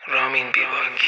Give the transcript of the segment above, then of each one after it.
رامین بیواک.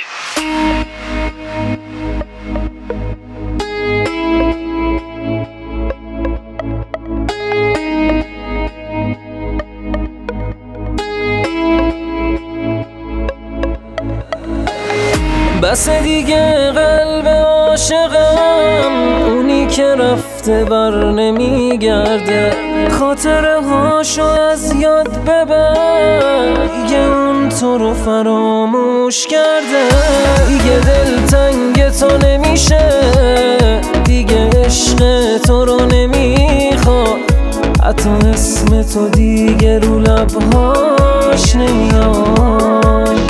بس دیگه قلب عاشقم اونی که رفته بر نمیگرده، خاطره هاشو از یاد ببر، دیگه اون تو رو فراموش کرده. دیگه دل تنگ تو نمیشه، دیگه عشق تو رو نمیخواد، حتی اسم تو دیگه رو لبهاش نمیاد،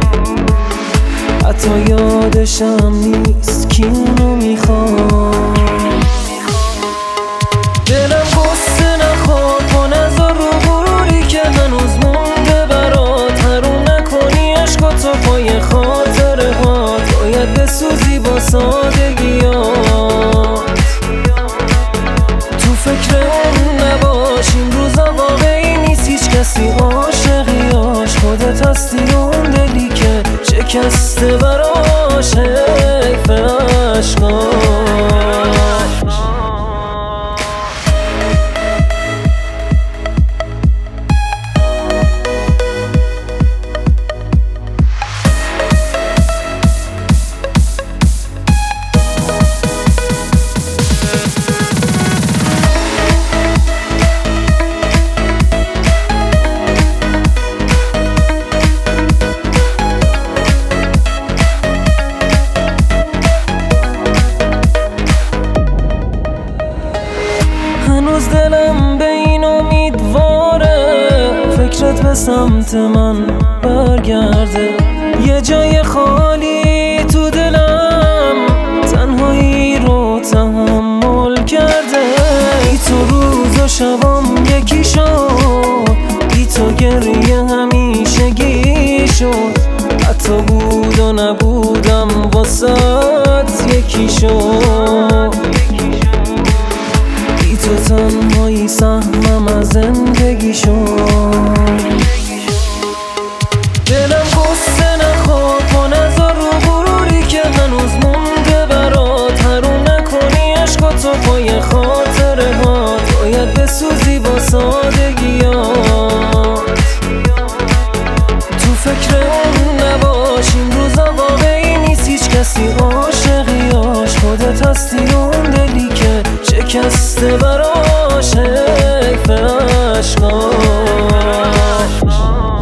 حتی یادشم نیست کی اونو میخواد. دلم قصه نخور کن از رو غروری که هنوز مونده برات، حروم نکنی عشق تو پای خاطره هات، باید بسوزی با سادگیات. تو فکر اون نباش، این روزا واقعی نیست، هیچ کسی عاشقیاش خودت هستی، اون دلی که شکسته براش حیف عشقاش. هنوز دلم به این امیدواره فکرت به سمت من برگرده، یه جای خالی تو دلم تنهایی رو تحمل کرده. بی تو روز و شبام یکی شد، بی تو گریه همیشگی شد، حتی بود و نبودم واسات یکی شد. تو تنهایی سهمم از زندگی شد. دلم قصه نخور کن از رو غروری که هنوز مونده برات، حروم نکنی عشق تو پای خاطره هات، باید بسوزی با سادگیات. تو فکر اون نباش، این روزا واقعی نیست، هیچ کسی عاشقیاش خودت هستی، اون دلی که شکسته براش حیف عشقاش.